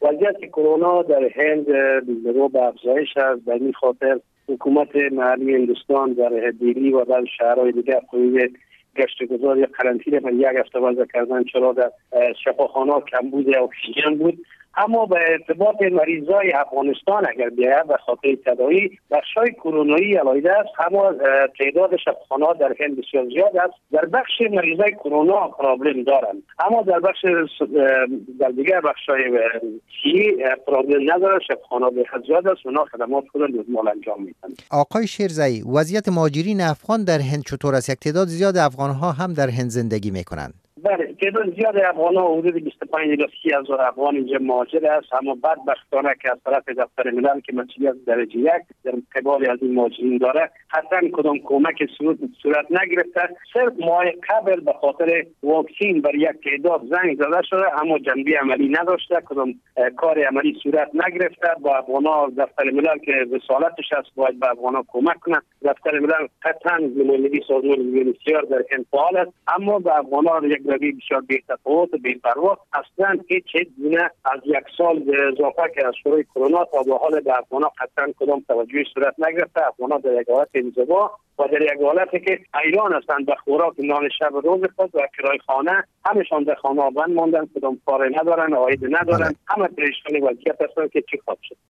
وضعیت کرونا در هند رو به افزایش است. به این خاطر حکومت محلی هندوستان در دلی و در شهرهای دیگر قیود گشتگذار یا قرنطینه برای یک هفته وضع کردن، چرا در شفاخانه‌ها کمبود اکسیژن بود. اما به ارتباط مریضای افغانستان اگر بیاید به خاطر تداوی بخشای کرونایی علیده است، اما تعداد شفاخانه‌ها در هند بسیار زیاد است. در بخش مریضای کرونا پرابلم دارند، اما در دیگر بخشای چی پرابلم نداره. شفاخانه‌ها به حد زیاد است، اونا خدمات خود نرمال انجام میدن. آقای شیرزایی، وضعیت مهاجرین افغان در هند چطور است؟ یک تعداد زیاد افغان‌ها هم در هند زندگی می‌کنند. بله، تعداد زیاد افغان‌ها حدود 25 الی 30,000 افغان اینجا مهاجر است، اما بدبختانه که از طرف دفتر ملل که مسئولیت درجه 1 در قبال از این مهاجرین داره، حتی کدام کمک صورت نگرفته. صرف ماه قبل به خاطر واکسین بر یک تعداد زنگ زده شده، اما جنبه عملی نداشته، کدام کار عملی صورت نگرفته. با افغان‌ها دفتر ملل که رسالتش است باید به افغان‌ها کمک کنه. دفتر ملل قطعاً نمایندگی سازمان یونیسیار در هند فعال است، اما به افغان‌ها یک روی بسیار بی‌تفاوت و بی‌پروا. اصلا هیچ گونه از یک سال اضافه که از شروع کرونا تا به حال به افغان‌ها قطعاً کدام توجهی صورت نگرفته. افغان‌ها در یک حالت انزوا و در یک حالتی که حیران هستند به خوراک نان شب روز خود و کرای خانه. همشان در خانه بند ماندن، کدام کار ندارن، عاید ندارن، همه پریشان وضعیت هستند که چی خواهد شد.